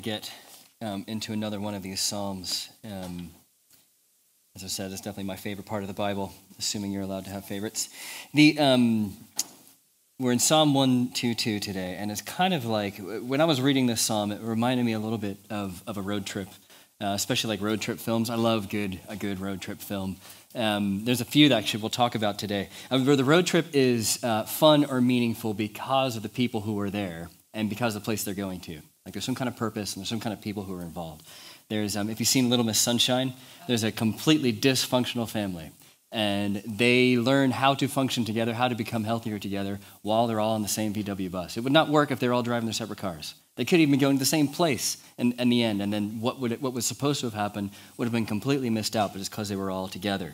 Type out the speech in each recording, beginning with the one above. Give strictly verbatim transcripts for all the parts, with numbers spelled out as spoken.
get um, into another one of these Psalms. Um, as I said, it's definitely my favorite part of the Bible, assuming you're allowed to have favorites. The um, We're in Psalm one twenty-two today, and it's kind of like, when I was reading this psalm, it reminded me a little bit of, of a road trip, uh, especially like road trip films. I love good a good road trip film. Um, there's a few that actually we'll talk about today. Uh, where the road trip is uh, fun or meaningful because of the people who are there and because of the place they're going to. Like there's some kind of purpose and there's some kind of people who are involved. There's, um, if you've seen Little Miss Sunshine, there's a completely dysfunctional family. And they learn how to function together, how to become healthier together while they're all on the same V W bus. It would not work if they're all driving their separate cars. They could even be going to the same place in, in the end, and then what would it, what was supposed to have happened would have been completely missed out, but it's because they were all together.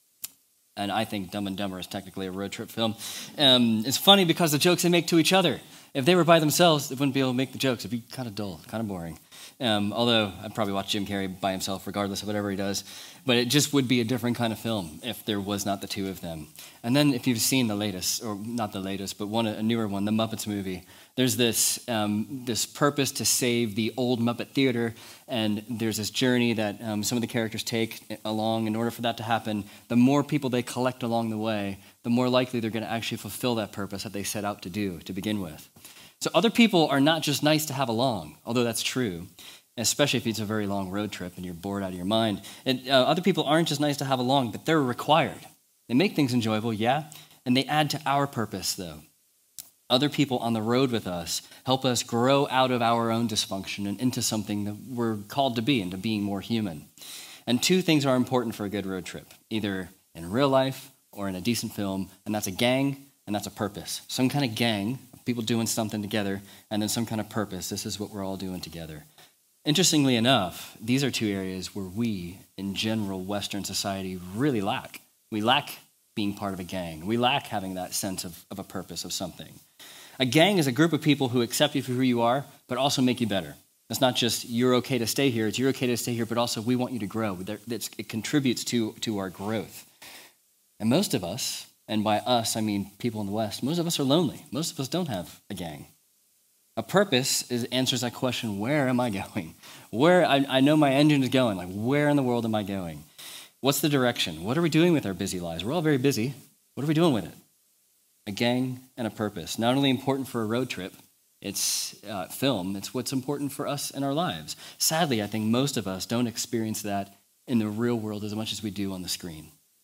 And I think Dumb and Dumber is technically a road trip film. Um, it's funny because the jokes they make to each other. If they were by themselves, they wouldn't be able to make the jokes. It'd be kind of dull, kind of boring. Um, although I'd probably watch Jim Carrey by himself regardless of whatever he does. But it just would be a different kind of film if there was not the two of them. And then if you've seen the latest, or not the latest, but one a newer one, the Muppets movie, there's this um, this purpose to save the old Muppet Theater, and there's this journey that um, some of the characters take along. In order for that to happen, the more people they collect along the way, the more likely they're going to actually fulfill that purpose that they set out to do to begin with. So other people are not just nice to have along, although that's true, especially if it's a very long road trip and you're bored out of your mind. And uh, other people aren't just nice to have along, but they're required. They make things enjoyable, yeah, and they add to our purpose, though. Other people on the road with us help us grow out of our own dysfunction and into something that we're called to be, into being more human. And two things are important for a good road trip, either in real life or in a decent film, and that's a gang and that's a purpose. Some kind of gang, people doing something together, and then some kind of purpose. This is what we're all doing together. Interestingly enough, these are two areas where we, in general Western society, really lack. We lack being part of a gang. We lack having that sense of, of a purpose of something. A gang is a group of people who accept you for who you are, but also make you better. It's not just you're okay to stay here, it's you're okay to stay here, but also we want you to grow. It contributes to, to our growth. And most of us, and by us I mean people in the West, most of us are lonely. Most of us don't have a gang. A purpose is, answers that question, where am I going? Where I, I know my engine is going, like where in the world am I going? What's the direction? What are we doing with our busy lives? We're all very busy. What are we doing with it? A gang and a purpose. Not only important for a road trip, it's uh, film, it's what's important for us in our lives. Sadly, I think most of us don't experience that in the real world as much as we do on the screen.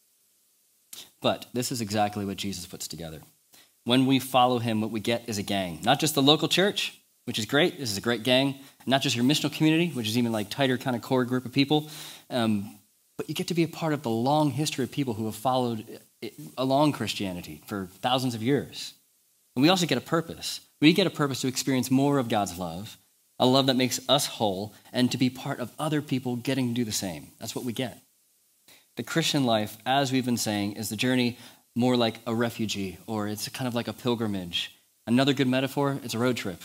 But this is exactly what Jesus puts together. When we follow him, what we get is a gang. Not just the local church, which is great. This is a great gang. Not just your missional community, which is even like tighter kind of core group of people. Um, but you get to be a part of the long history of people who have followed it along Christianity for thousands of years. And we also get a purpose. We get a purpose to experience more of God's love, a love that makes us whole, and to be part of other people getting to do the same. That's what we get. The Christian life, as we've been saying, is the journey more like a refugee, or it's kind of like a pilgrimage. Another good metaphor, it's a road trip.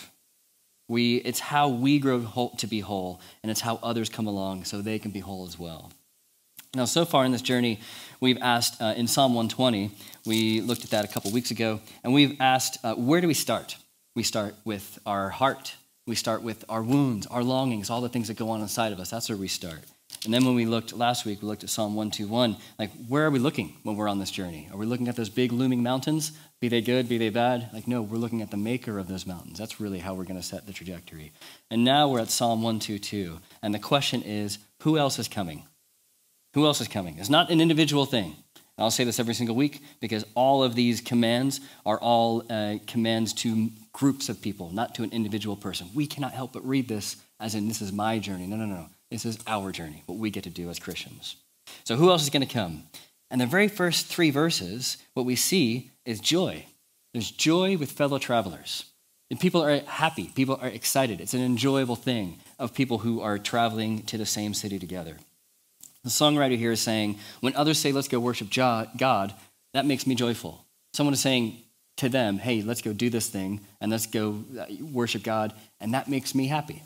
We, it's how we grow whole, to be whole, and it's how others come along so they can be whole as well. Now, so far in this journey, we've asked, uh, in Psalm one twenty, we looked at that a couple weeks ago, and we've asked, uh, where do we start? We start with our heart. We start with our wounds, our longings, all the things that go on inside of us. That's where we start. And then when we looked last week, we looked at Psalm one twenty-one, like where are we looking when we're on this journey? Are we looking at those big looming mountains? Be they good, be they bad? Like no, we're looking at the maker of those mountains. That's really how we're going to set the trajectory. And now we're at Psalm one twenty-two, and the question is, who else is coming? Who else is coming? It's not an individual thing. And I'll say this every single week because all of these commands are all uh, commands to groups of people, not to an individual person. We cannot help but read this as in this is my journey. No, no, no. This is our journey, what we get to do as Christians. So who else is going to come? And the very first three verses, what we see is joy. There's joy with fellow travelers. And people are happy. People are excited. It's an enjoyable thing of people who are traveling to the same city together. The songwriter here is saying, when others say, let's go worship God, that makes me joyful. Someone is saying to them, hey, let's go do this thing, and let's go worship God, and that makes me happy.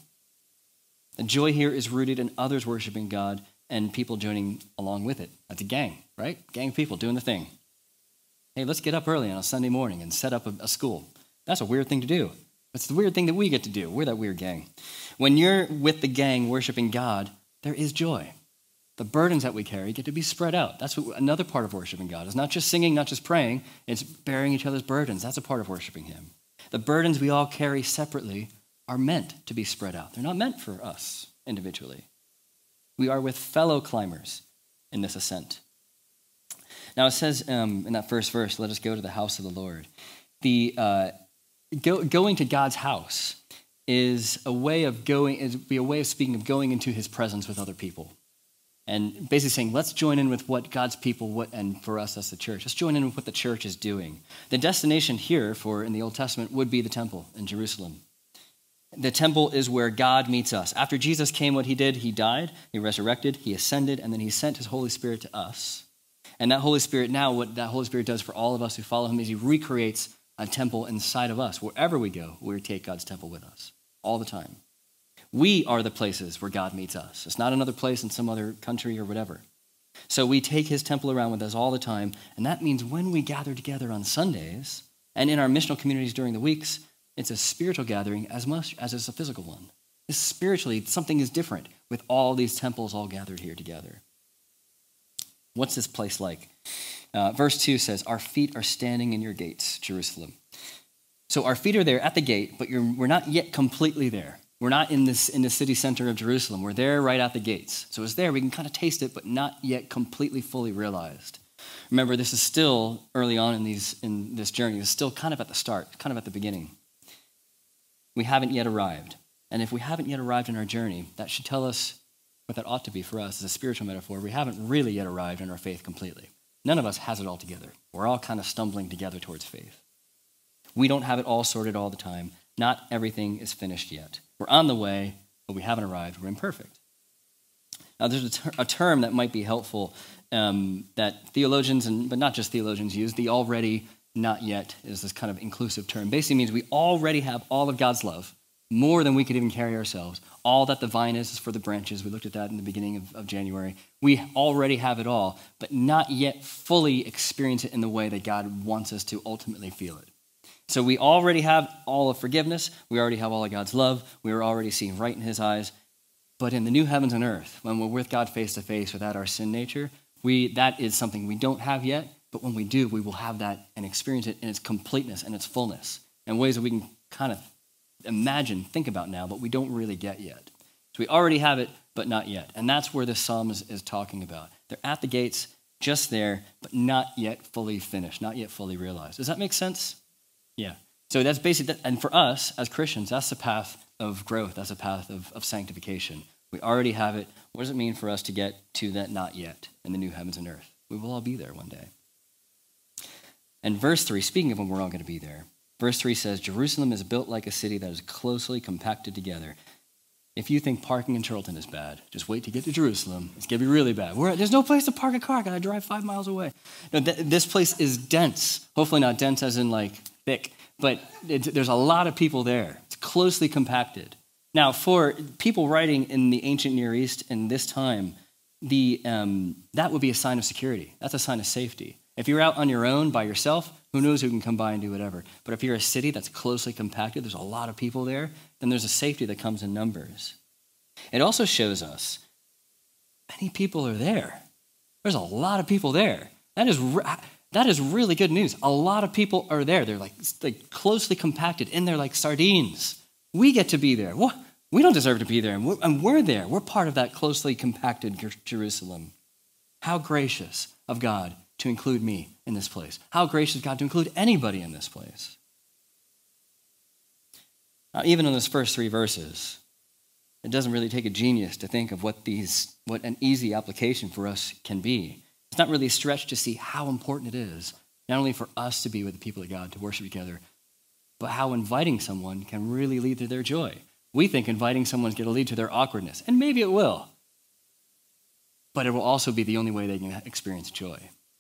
The joy here is rooted in others worshiping God and people joining along with it. That's a gang, right? Gang of people doing the thing. Hey, let's get up early on a Sunday morning and set up a, a school. That's a weird thing to do. It's the weird thing that we get to do. We're that weird gang. When you're with the gang worshiping God, there is joy. The burdens that we carry get to be spread out. That's what, another part of worshiping God. It's not just singing, not just praying. It's bearing each other's burdens. That's a part of worshiping him. The burdens we all carry separately are meant to be spread out. They're not meant for us individually. We are with fellow climbers in this ascent. Now it says um, in that first verse, let us go to the house of the Lord. The uh, go, going to God's house is a way of going, is be a way of speaking of going into his presence with other people. And basically saying, let's join in with what God's people, what, and for us as the church, let's join in with what the church is doing. The destination here for in the Old Testament would be the temple in Jerusalem. The temple is where God meets us. After Jesus came, what he did, he died, he resurrected, he ascended, and then he sent his Holy Spirit to us. And that Holy Spirit now, what that Holy Spirit does for all of us who follow him is he recreates a temple inside of us. Wherever we go, we take God's temple with us all the time. We are the places where God meets us. It's not another place in some other country or whatever. So we take his temple around with us all the time, and that means when we gather together on Sundays and in our missional communities during the weeks, it's a spiritual gathering as much as it's a physical one. It's spiritually, something is different with all these temples all gathered here together. What's this place like? Uh, verse two says, our feet are standing in your gates, Jerusalem. So our feet are there at the gate, but you're, we're not yet completely there. We're not in this in the city center of Jerusalem. We're there right at the gates. So it's there. We can kind of taste it, but not yet completely fully realized. Remember, this is still early on in these in this journey. It's still kind of at the start, kind of at the beginning. We haven't yet arrived. And if we haven't yet arrived in our journey, that should tell us what that ought to be for us as a spiritual metaphor. We haven't really yet arrived in our faith completely. None of us has it all together. We're all kind of stumbling together towards faith. We don't have it all sorted all the time. Not everything is finished yet. We're on the way, but we haven't arrived. We're imperfect. Now, there's a, ter- a term that might be helpful um, that theologians, and but not just theologians, use. The already, not yet is this kind of inclusive term. Basically means we already have all of God's love, more than we could even carry ourselves. All that the vine is is for the branches. We looked at that in the beginning of, of January. We already have it all, but not yet fully experience it in the way that God wants us to ultimately feel it. So we already have all of forgiveness. We already have all of God's love. We are already seen right in his eyes. But in the new heavens and earth, when we're with God face to face without our sin nature, we that is something we don't have yet. But when we do, we will have that and experience it in its completeness and its fullness in ways that we can kind of imagine, think about now, but we don't really get yet. So we already have it, but not yet. And that's where this psalm is, is talking about. They're at the gates, just there, but not yet fully finished, not yet fully realized. Does that make sense? Yeah. So that's basically, and for us as Christians, that's the path of growth. That's a path of, of sanctification. We already have it. What does it mean for us to get to that not yet in the new heavens and earth? We will all be there one day. And verse three, speaking of when we're all going to be there, verse three says, Jerusalem is built like a city that is closely compacted together. If you think parking in Charlton is bad, just wait to get to Jerusalem. It's going to be really bad. We're, there's no place to park a car. I got to drive five miles away. No, th- this place is dense. Hopefully not dense as in like thick, but it, there's a lot of people there. It's closely compacted. Now, for people writing in the ancient Near East in this time, the um, that would be a sign of security. That's a sign of safety. If you're out on your own by yourself, who knows who can come by and do whatever. But if you're a city that's closely compacted, there's a lot of people there, then there's a safety that comes in numbers. It also shows us many people are there. There's a lot of people there. That is that is really good news. A lot of people are there. They're like, like closely compacted in there like sardines. We get to be there. What? We don't deserve to be there, and we're, and we're there. We're part of that closely compacted Jerusalem. How gracious of God to include me in this place. How gracious God to include anybody in this place. Now, even in those first three verses, it doesn't really take a genius to think of what these, what an easy application for us can be. It's not really a stretch to see how important it is, not only for us to be with the people of God, to worship together, but how inviting someone can really lead to their joy. We think inviting someone is going to lead to their awkwardness, and maybe it will, but it will also be the only way they can experience joy.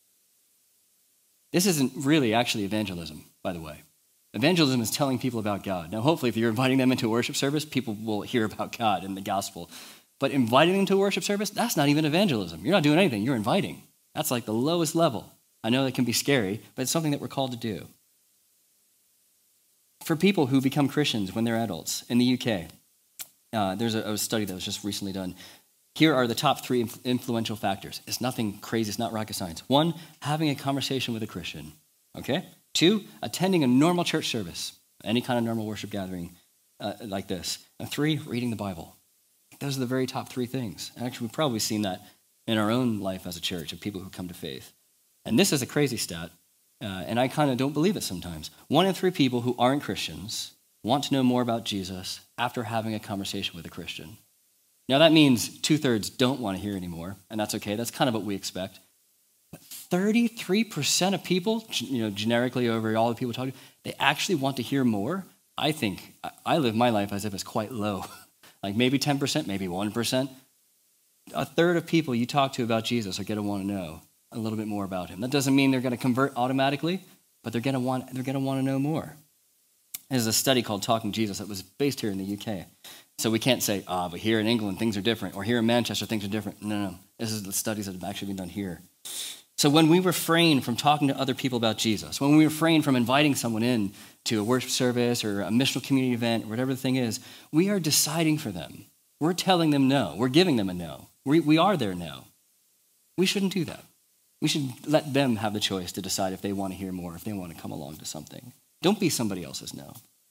This isn't really actually evangelism, by the way. Evangelism is telling people about God. Now, hopefully, if you're inviting them into a worship service, people will hear about God and the gospel. But inviting them to a worship service, that's not even evangelism. You're not doing anything. You're inviting. That's like the lowest level. I know that can be scary, but it's something that we're called to do. for people who become Christians when they're adults in the U K, uh, there's a, a study that was just recently done. Here are the top three inf- influential factors. It's nothing crazy. It's not rocket science. One, having a conversation with a Christian. Okay? Two, attending a normal church service, any kind of normal worship gathering uh, like this. And three, reading the Bible. Those are the very top three things. And actually, we've probably seen that in our own life as a church of people who come to faith. And this is a crazy stat, uh, and I kind of don't believe it sometimes. One in three people who aren't Christians want to know more about Jesus after having a conversation with a Christian. Now, that means two-thirds don't want to hear anymore, and that's okay. That's kind of what we expect. But thirty-three percent of people, you know, generically over all the people talking, they actually want to hear more. I think, I live my life as if it's quite low. Like maybe ten percent, maybe one percent. A third of people you talk to about Jesus are going to want to know a little bit more about him. That doesn't mean they're going to convert automatically, but they're going to want they're going to want to know more. There's a study called Talking Jesus that was based here in the U K. So we can't say, ah, but here in England things are different, or here in Manchester things are different. No, no, this is the studies that have actually been done here. So when we refrain from talking to other people about Jesus, when we refrain from inviting someone in to a worship service or a missional community event, or whatever the thing is, we are deciding for them. We're telling them no. We're giving them a no. We, we are their no. We shouldn't do that. We should let them have the choice to decide if they want to hear more, if they want to come along to something. Don't be somebody else's no.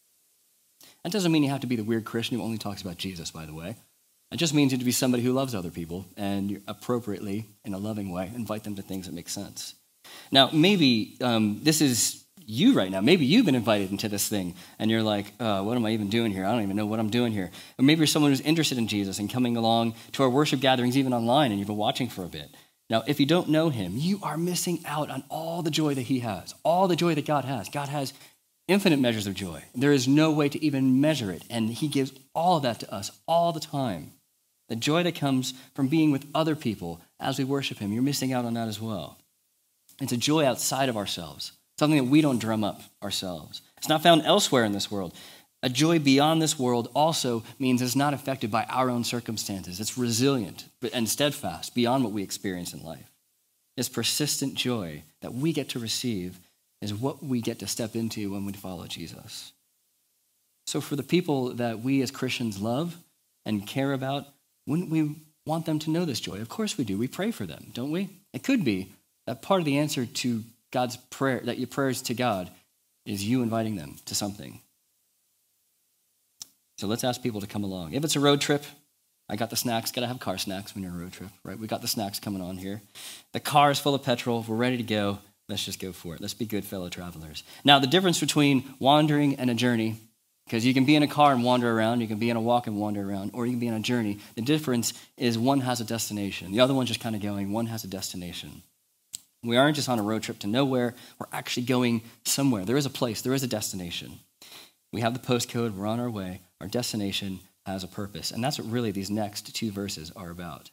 That doesn't mean you have to be the weird Christian who only talks about Jesus, by the way. It just means you to be somebody who loves other people and you appropriately, in a loving way, invite them to things that make sense. Now, maybe um, this is you right now. Maybe you've been invited into this thing and you're like, uh, what am I even doing here? I don't even know what I'm doing here. Or maybe you're someone who's interested in Jesus and coming along to our worship gatherings, even online, and you've been watching for a bit. Now, if you don't know him, you are missing out on all the joy that he has, all the joy that God has. God has infinite measures of joy. There is no way to even measure it, and he gives all of that to us all the time. The joy that comes from being with other people as we worship him, you're missing out on that as well. It's a joy outside of ourselves, something that we don't drum up ourselves. It's not found elsewhere in this world. A joy beyond this world also means it's not affected by our own circumstances. It's resilient and steadfast beyond what we experience in life. This persistent joy that we get to receive is what we get to step into when we follow Jesus. So for the people that we as Christians love and care about, wouldn't we want them to know this joy? Of course we do. We pray for them, don't we? It could be that part of the answer to God's prayer, that your prayers to God, is you inviting them to something. So let's ask people to come along. If it's a road trip, I got the snacks. Got to have car snacks when you're on a road trip, right? We got the snacks coming on here. The car is full of petrol. We're ready to go. Let's just go for it. Let's be good fellow travelers. Now, the difference between wandering and a journey, because you can be in a car and wander around, you can be in a walk and wander around, or you can be on a journey. The difference is one has a destination. The other one's just kind of going. One has a destination. We aren't just on a road trip to nowhere. We're actually going somewhere. There is a place. There is a destination. We have the postcode. We're on our way. Our destination has a purpose. And that's what really these next two verses are about.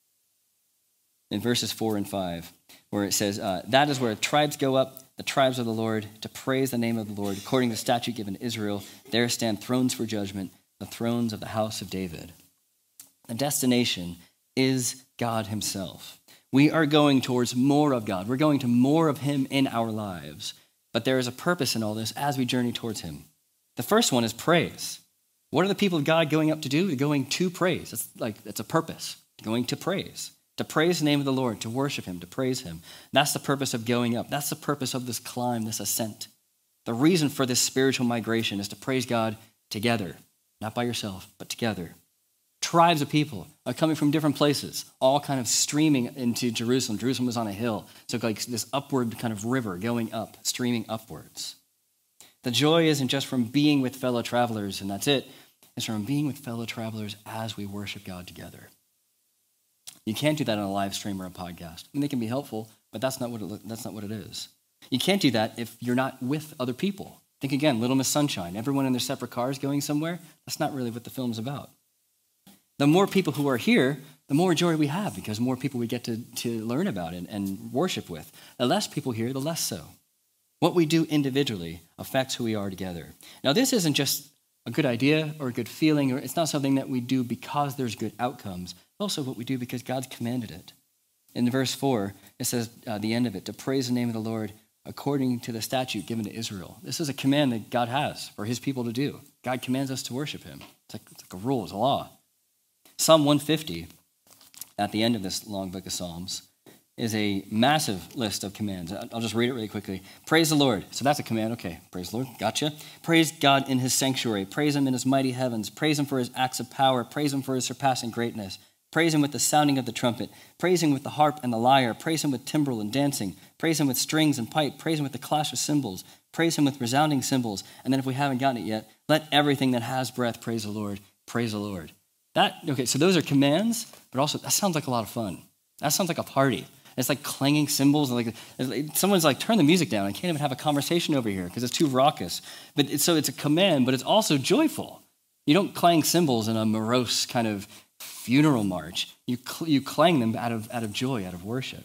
In verses four and five, where it says, uh, that is where tribes go up, the tribes of the Lord, to praise the name of the Lord. According to the statute given to Israel, there stand thrones for judgment, the thrones of the house of David. The destination is God himself. We are going towards more of God. We're going to more of him in our lives. But there is a purpose in all this as we journey towards him. The first one is praise. What are the people of God going up to do? They're going to praise. It's like it's a purpose, going to praise. To praise the name of the Lord, to worship him, to praise him. That's the purpose of going up. That's the purpose of this climb, this ascent. The reason for this spiritual migration is to praise God together, not by yourself, but together. Tribes of people are coming from different places, all kind of streaming into Jerusalem. Jerusalem was on a hill, so like this upward kind of river going up, streaming upwards. The joy isn't just from being with fellow travelers, and that's it. It's from being with fellow travelers as we worship God together. You can't do that on a live stream or a podcast. I mean, they can be helpful, but that's not what it, that's not what it is. You can't do that if you're not with other people. Think again, Little Miss Sunshine. Everyone in their separate cars going somewhere. That's not really what the film's about. The more people who are here, the more joy we have because more people we get to, to learn about and, and worship with. The less people here, the less so. What we do individually affects who we are together. Now, this isn't just a good idea or a good feeling, or it's not something that we do because there's good outcomes. It's also what we do because God's commanded it. In verse four, it says, uh, the end of it, to praise the name of the Lord, according to the statute given to Israel. This is a command that God has for his people to do. God commands us to worship him. It's like, it's like a rule, it's a law. Psalm one fifty, at the end of this long book of Psalms, is a massive list of commands. I'll just read it really quickly. Praise the Lord. So that's a command. Okay, praise the Lord. Gotcha. Praise God in his sanctuary. Praise him in his mighty heavens. Praise him for his acts of power. Praise him for his surpassing greatness. Praise him with the sounding of the trumpet. Praise him with the harp and the lyre. Praise him with timbrel and dancing. Praise him with strings and pipe. Praise him with the clash of cymbals. Praise him with resounding cymbals. And then if we haven't gotten it yet, let everything that has breath praise the Lord. Praise the Lord. That, okay, so those are commands, but also that sounds like a lot of fun. That sounds like a party. It's like clanging cymbals. And like someone's like, turn the music down. I can't even have a conversation over here because it's too raucous. But it's, so it's a command, but it's also joyful. You don't clang cymbals in a morose kind of funeral march. You cl- you clang them out of out of joy, out of worship.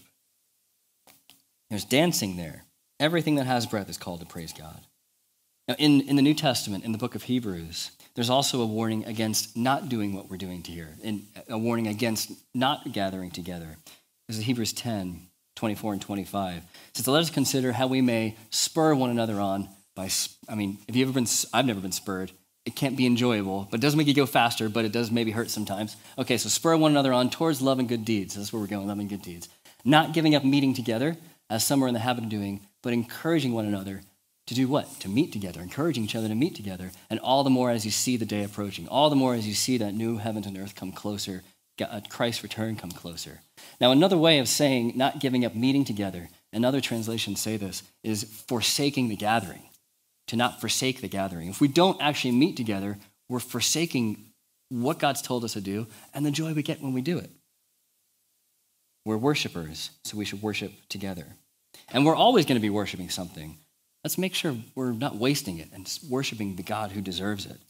There's dancing there. Everything that has breath is called to praise God. Now, in, in the New Testament, in the book of Hebrews, there's also a warning against not doing what we're doing here, and a warning against not gathering together. This is Hebrews ten, twenty-four and twenty-five. It says, let us consider how we may spur one another on by, I mean, have you ever been, I've never been spurred. It can't be enjoyable, but it does make you go faster, but it does maybe hurt sometimes. Okay, so spur one another on towards love and good deeds. That's where we're going, love and good deeds. Not giving up meeting together, as some are in the habit of doing, but encouraging one another to do what? To meet together, encouraging each other to meet together, and all the more as you see the day approaching, all the more as you see that new heavens and earth come closer, Christ's return come closer. Now, another way of saying not giving up meeting together, and other translations say this, is forsaking the gathering. To not forsake the gathering. If we don't actually meet together, we're forsaking what God's told us to do and the joy we get when we do it. We're worshipers, so we should worship together. And we're always going to be worshiping something. Let's make sure we're not wasting it and worshiping the God who deserves it.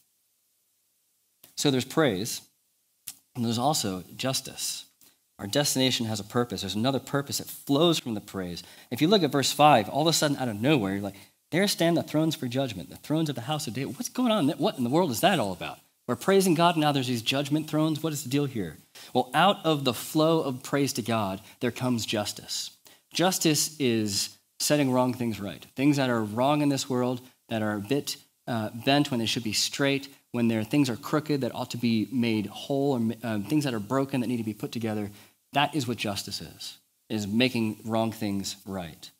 So there's praise, and there's also justice. Our destination has a purpose. There's another purpose that flows from the praise. If you look at verse five, all of a sudden out of nowhere, you're like, there stand the thrones for judgment, the thrones of the house of David. What's going on? What in the world is that all about? We're praising God, and now there's these judgment thrones. What is the deal here? Well, out of the flow of praise to God, there comes justice. Justice is setting wrong things right. Things that are wrong in this world, that are a bit uh, bent when they should be straight, when there things are crooked that ought to be made whole, or um, things that are broken that need to be put together. That is what justice is, is making wrong things right.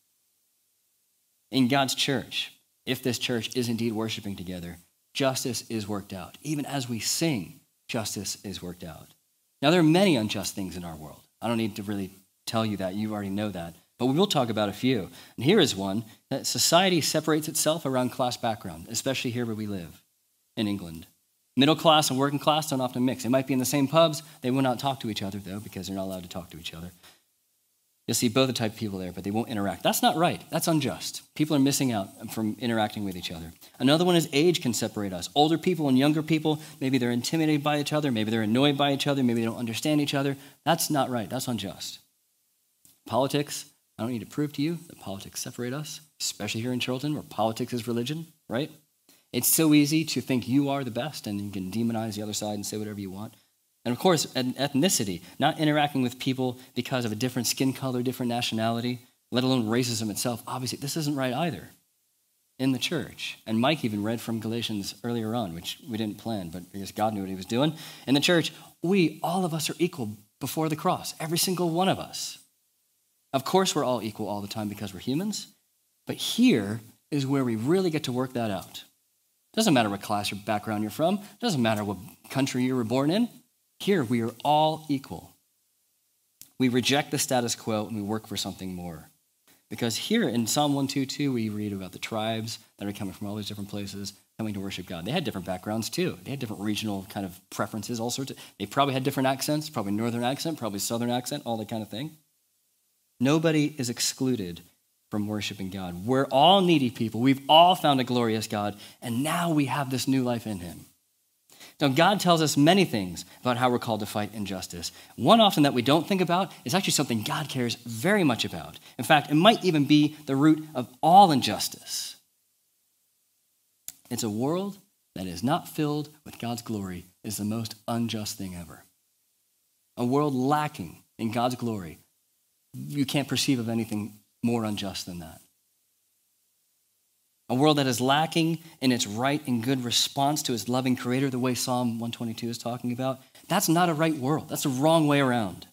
In God's church, if this church is indeed worshiping together, justice is worked out. Even as we sing, justice is worked out. Now, there are many unjust things in our world. I don't need to really tell you that. You already know that. But we will talk about a few. And here is one, that society separates itself around class background, especially here where we live in England. Middle class and working class don't often mix. They might be in the same pubs. They will not talk to each other, though, because they're not allowed to talk to each other. You'll see both the type of people there, but they won't interact. That's not right. That's unjust. People are missing out from interacting with each other. Another one is age can separate us. Older people and younger people, maybe they're intimidated by each other. Maybe they're annoyed by each other. Maybe they don't understand each other. That's not right. That's unjust. Politics, I don't need to prove to you that politics separate us, especially here in Chilton, where politics is religion, right? It's so easy to think you are the best, and you can demonize the other side and say whatever you want. And of course, ethnicity, not interacting with people because of a different skin color, different nationality, let alone racism itself. Obviously, this isn't right either in the church. And Mike even read from Galatians earlier on, which we didn't plan, but I guess God knew what he was doing. In the church, we, all of us are equal before the cross, every single one of us. Of course, we're all equal all the time because we're humans, but here is where we really get to work that out. Doesn't matter what class or background you're from. Doesn't matter what country you were born in. Here, we are all equal. We reject the status quo and we work for something more. Because here in Psalm one twenty-two, we read about the tribes that are coming from all these different places coming to worship God. They had different backgrounds too. They had different regional kind of preferences, all sorts of, they probably had different accents, probably northern accent, probably southern accent, all that kind of thing. Nobody is excluded from worshiping God. We're all needy people. We've all found a glorious God, and now we have this new life in him. Now, God tells us many things about how we're called to fight injustice. One often that we don't think about is actually something God cares very much about. In fact, it might even be the root of all injustice. It's a world that is not filled with God's glory is the most unjust thing ever. A world lacking in God's glory. You can't perceive of anything more unjust than that. A world that is lacking in its right and good response to its loving creator, the way Psalm one twenty-two is talking about. That's not a right world. That's the wrong way around.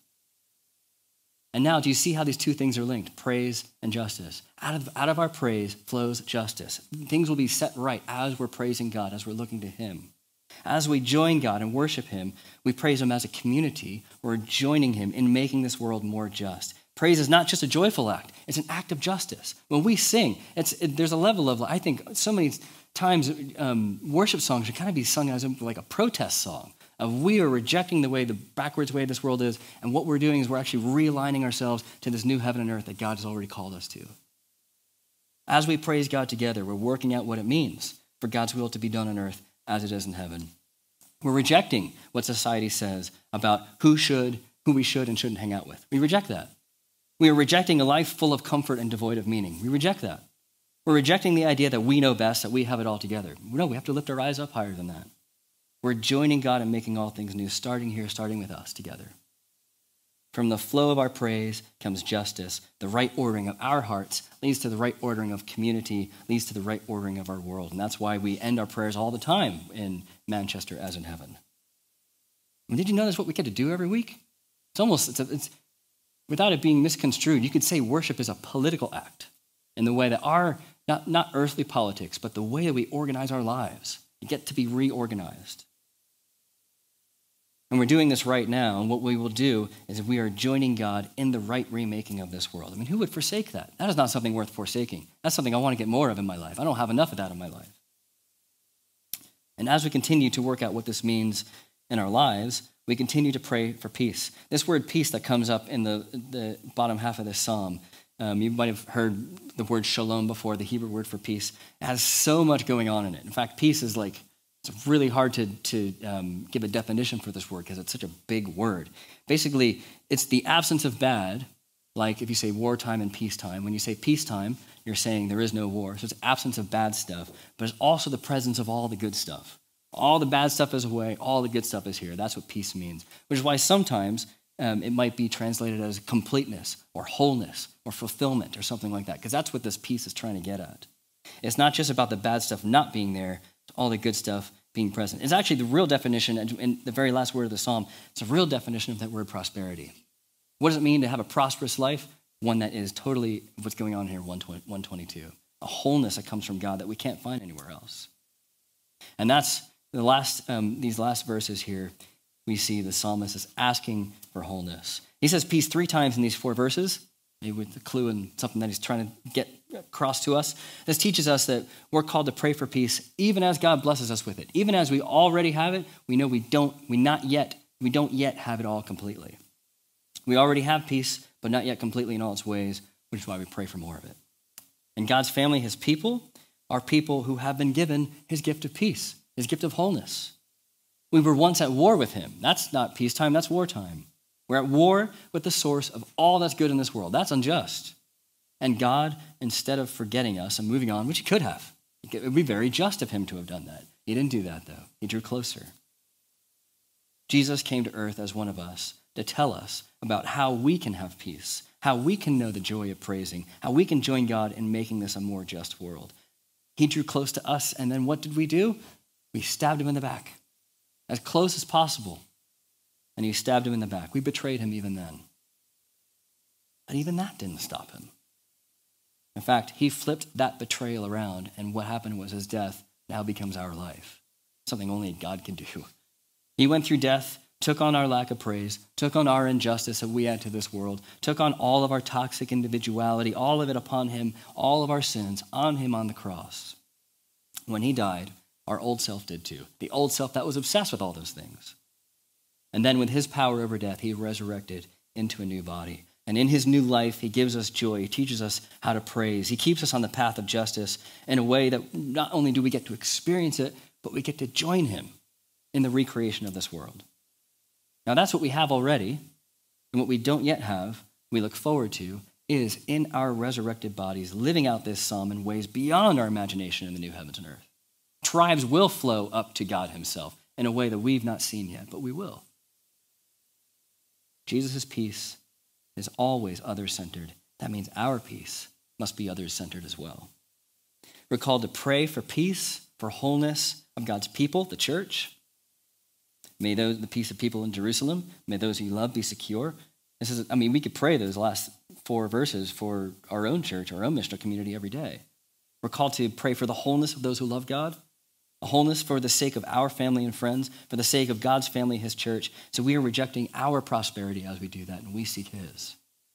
And now, do you see how these two things are linked? Praise and justice. Out of, out of our praise flows justice. Things will be set right as we're praising God, as we're looking to him. As we join God and worship him, we praise him as a community. We're joining him in making this world more just. Praise is not just a joyful act. It's an act of justice. When we sing, it's, it, there's a level of, I think, so many times um, worship songs should kind of be sung as a, like a protest song. Of we are rejecting the way, the backwards way this world is, and what we're doing is we're actually realigning ourselves to this new heaven and earth that God has already called us to. As we praise God together, we're working out what it means for God's will to be done on earth as it is in heaven. We're rejecting what society says about who should, who we should and shouldn't hang out with. We reject that. We are rejecting a life full of comfort and devoid of meaning. We reject that. We're rejecting the idea that we know best, that we have it all together. No, we have to lift our eyes up higher than that. We're joining God and making all things new, starting here, starting with us together. From the flow of our praise comes justice. The right ordering of our hearts leads to the right ordering of community, leads to the right ordering of our world. And that's why we end our prayers all the time in Manchester as in heaven. I mean, did you know that's what we get to do every week? It's almost, it's, a, it's without it being misconstrued, you could say worship is a political act in the way that our, not, not earthly politics, but the way that we organize our lives, get to be reorganized. And we're doing this right now, and what we will do is we are joining God in the right remaking of this world. I mean, who would forsake that? That is not something worth forsaking. That's something I want to get more of in my life. I don't have enough of that in my life. And as we continue to work out what this means in our lives, we continue to pray for peace. This word peace that comes up in the, the bottom half of this psalm, um, you might have heard the word shalom before, the Hebrew word for peace. It has so much going on in it. In fact, peace is like, it's really hard to, to um, give a definition for this word because it's such a big word. Basically, it's the absence of bad, like if you say wartime and peacetime. When you say peacetime, you're saying there is no war. So it's absence of bad stuff, but it's also the presence of all the good stuff. All the bad stuff is away, all the good stuff is here. That's what peace means, which is why sometimes um, it might be translated as completeness or wholeness or fulfillment or something like that, because that's what this peace is trying to get at. It's not just about the bad stuff not being there, it's all the good stuff being present. It's actually the real definition, in the very last word of the psalm, it's a real definition of that word prosperity. What does it mean to have a prosperous life? One that is totally what's going on here, one twenty-two. A wholeness that comes from God that we can't find anywhere else. And that's the last, um, these last verses here, we see the psalmist is asking for wholeness. He says peace three times in these four verses, maybe with the clue and something that he's trying to get across to us. This teaches us that we're called to pray for peace, even as God blesses us with it. Even as we already have it, we know we don't, we not yet, we don't yet have it all completely. We already have peace, but not yet completely in all its ways, which is why we pray for more of it. And God's family, his people, are people who have been given his gift of peace, his gift of wholeness. We were once at war with him. That's not peacetime, that's wartime. We're at war with the source of all that's good in this world. That's unjust. And God, instead of forgetting us and moving on, which he could have, it would be very just of him to have done that. He didn't do that, though. He drew closer. Jesus came to earth as one of us to tell us about how we can have peace, how we can know the joy of praising, how we can join God in making this a more just world. He drew close to us, and then what did we do? We stabbed him in the back, as close as possible. And he stabbed him in the back. We betrayed him even then. But even that didn't stop him. In fact, he flipped that betrayal around, and what happened was his death now becomes our life, something only God can do. He went through death, took on our lack of praise, took on our injustice that we add to this world, took on all of our toxic individuality, all of it upon him, all of our sins on him on the cross. When he died, our old self did too. The old self that was obsessed with all those things. And then with his power over death, he resurrected into a new body. And in his new life, he gives us joy. He teaches us how to praise. He keeps us on the path of justice in a way that not only do we get to experience it, but we get to join him in the recreation of this world. Now that's what we have already. And what we don't yet have, we look forward to, is in our resurrected bodies, living out this psalm in ways beyond our imagination in the new heavens and earth. Tribes will flow up to God himself in a way that we've not seen yet, but we will. Jesus' peace is always others-centered. That means our peace must be others-centered as well. We're called to pray for peace, for wholeness of God's people, the church. May those, the peace of people in Jerusalem, may those who you love be secure. This is, I mean, we could pray those last four verses for our own church, our own missional community every day. We're called to pray for the wholeness of those who love God, a wholeness for the sake of our family and friends, for the sake of God's family, his church. So we are rejecting our prosperity as we do that, and we seek his.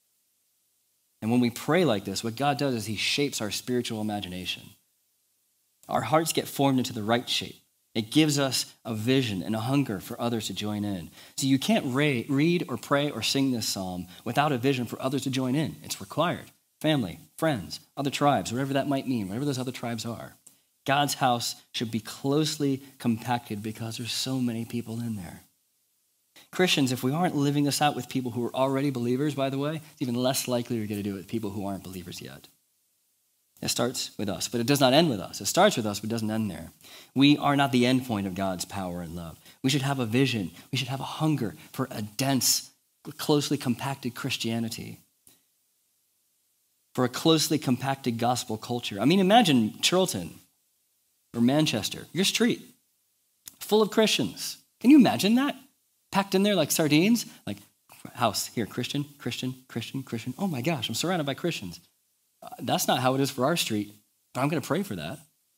And when we pray like this, what God does is he shapes our spiritual imagination. Our hearts get formed into the right shape. It gives us a vision and a hunger for others to join in. So you can't re- read or pray or sing this psalm without a vision for others to join in. It's required. Family, friends, other tribes, whatever that might mean, whatever those other tribes are. God's house should be closely compacted because there's so many people in there. Christians, if we aren't living this out with people who are already believers, by the way, it's even less likely we're going to do it with people who aren't believers yet. It starts with us, but it does not end with us. It starts with us, but it doesn't end there. We are not the end point of God's power and love. We should have a vision. We should have a hunger for a dense, closely compacted Christianity, for a closely compacted gospel culture. I mean, imagine Chorlton or Manchester, your street, full of Christians. Can you imagine that? Packed in there like sardines, like house here, Christian, Christian, Christian, Christian. Oh my gosh, I'm surrounded by Christians. Uh, that's not how it is for our street, but I'm going to pray for that.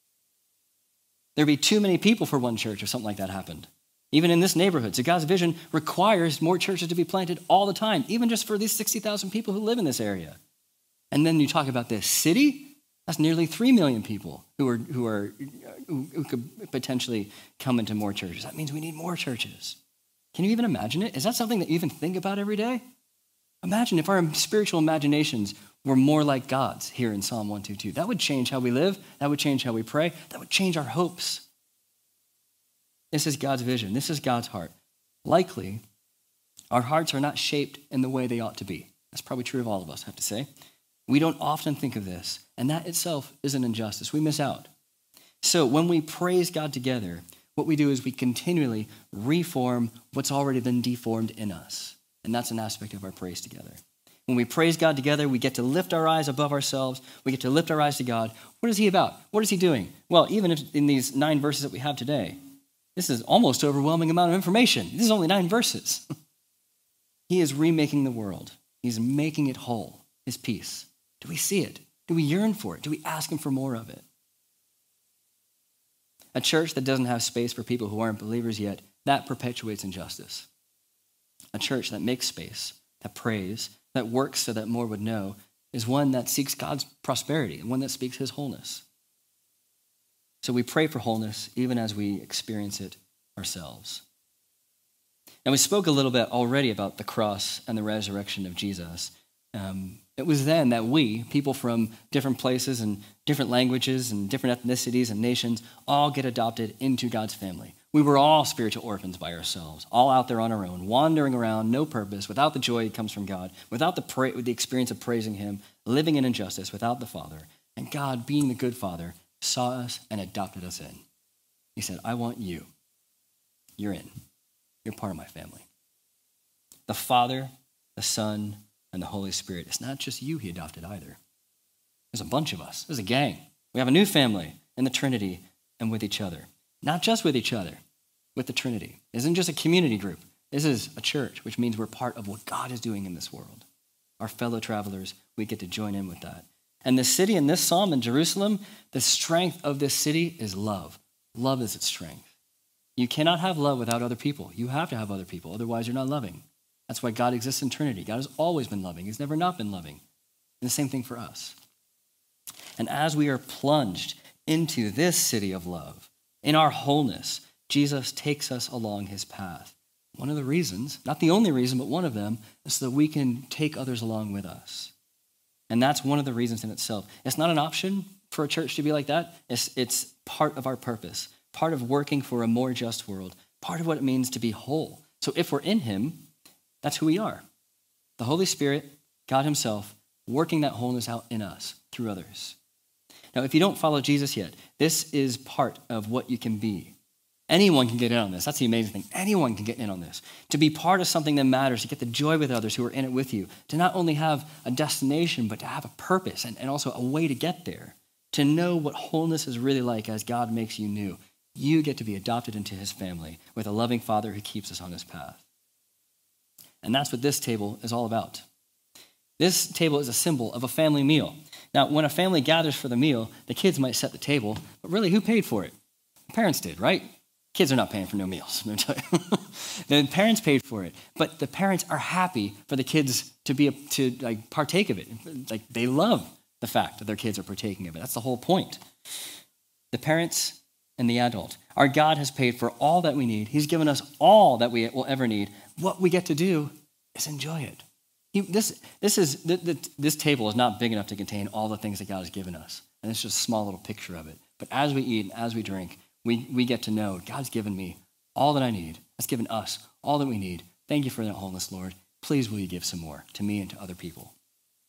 There'd be too many people for one church if something like that happened, even in this neighborhood. So God's vision requires more churches to be planted all the time, even just for these sixty thousand people who live in this area. And then you talk about this city, that's nearly three million people who are who are who, who could potentially come into more churches. That means we need more churches. Can you even imagine it? Is that something that you even think about every day? Imagine if our spiritual imaginations were more like God's here in Psalm one twenty-two. That would change how we live. That would change how we pray. That would change our hopes. This is God's vision. This is God's heart. Likely, our hearts are not shaped in the way they ought to be. That's probably true of all of us, I have to say. We don't often think of this, and that itself is an injustice. We miss out. So when we praise God together, what we do is we continually reform what's already been deformed in us. And that's an aspect of our praise together. When we praise God together, we get to lift our eyes above ourselves. We get to lift our eyes to God. What is he about? What is he doing? Well, even if in these nine verses that we have today, this is almost an overwhelming amount of information. This is only nine verses. He is remaking the world. He's making it whole, his peace. Do we see it? Do we yearn for it? Do we ask him for more of it? A church that doesn't have space for people who aren't believers yet, that perpetuates injustice. A church that makes space, that prays, that works so that more would know, is one that seeks God's prosperity and one that speaks his wholeness. So we pray for wholeness even as we experience it ourselves. And we spoke a little bit already about the cross and the resurrection of Jesus. Um, it was then that we, people from different places and different languages and different ethnicities and nations, all get adopted into God's family. We were all spiritual orphans by ourselves, all out there on our own, wandering around, no purpose, without the joy that comes from God, without the, pra- the experience of praising him, living in injustice without the Father. And God, being the good Father, saw us and adopted us in. He said, I want you. You're in. You're part of my family. The Father, the Son, and the Holy Spirit. It's not just you he adopted either. There's a bunch of us. There's a gang. We have a new family in the Trinity and with each other. Not just with each other, with the Trinity. It isn't just a community group. This is a church, which means we're part of what God is doing in this world. Our fellow travelers, we get to join in with that. And the city in this psalm in Jerusalem, the strength of this city is love. Love is its strength. You cannot have love without other people. You have to have other people, otherwise you're not loving. That's why God exists in Trinity. God has always been loving. He's never not been loving. And the same thing for us. And as we are plunged into this city of love, in our wholeness, Jesus takes us along his path. One of the reasons, not the only reason, but one of them, is so that we can take others along with us. And that's one of the reasons in itself. It's not an option for a church to be like that. It's, it's part of our purpose, part of working for a more just world, part of what it means to be whole. So if we're in him, that's who we are. The Holy Spirit, God himself, working that wholeness out in us through others. Now, if you don't follow Jesus yet, this is part of what you can be. Anyone can get in on this. That's the amazing thing. Anyone can get in on this. To be part of something that matters, to get the joy with others who are in it with you, to not only have a destination, but to have a purpose and, and also a way to get there. to know what wholeness is really like as God makes you new. You get to be adopted into his family with a loving Father who keeps us on his path. And that's what this table is all about. This table is a symbol of a family meal. Now, when a family gathers for the meal, the kids might set the table, but really, who paid for it? The parents did, right? Kids are not paying for no meals. The parents paid for it, but the parents are happy for the kids to be to like partake of it. Like they love the fact that their kids are partaking of it. That's the whole point. The parents and the adult. Our God has paid for all that we need. He's given us all that we will ever need. What we get to do is enjoy it. He, this, this, is, the, the, this table is not big enough to contain all the things that God has given us. And it's just a small little picture of it. But as we eat and as we drink, we, we get to know God's given me all that I need. That's given us all that we need. Thank you for that wholeness, Lord. Please will you give some more to me and to other people.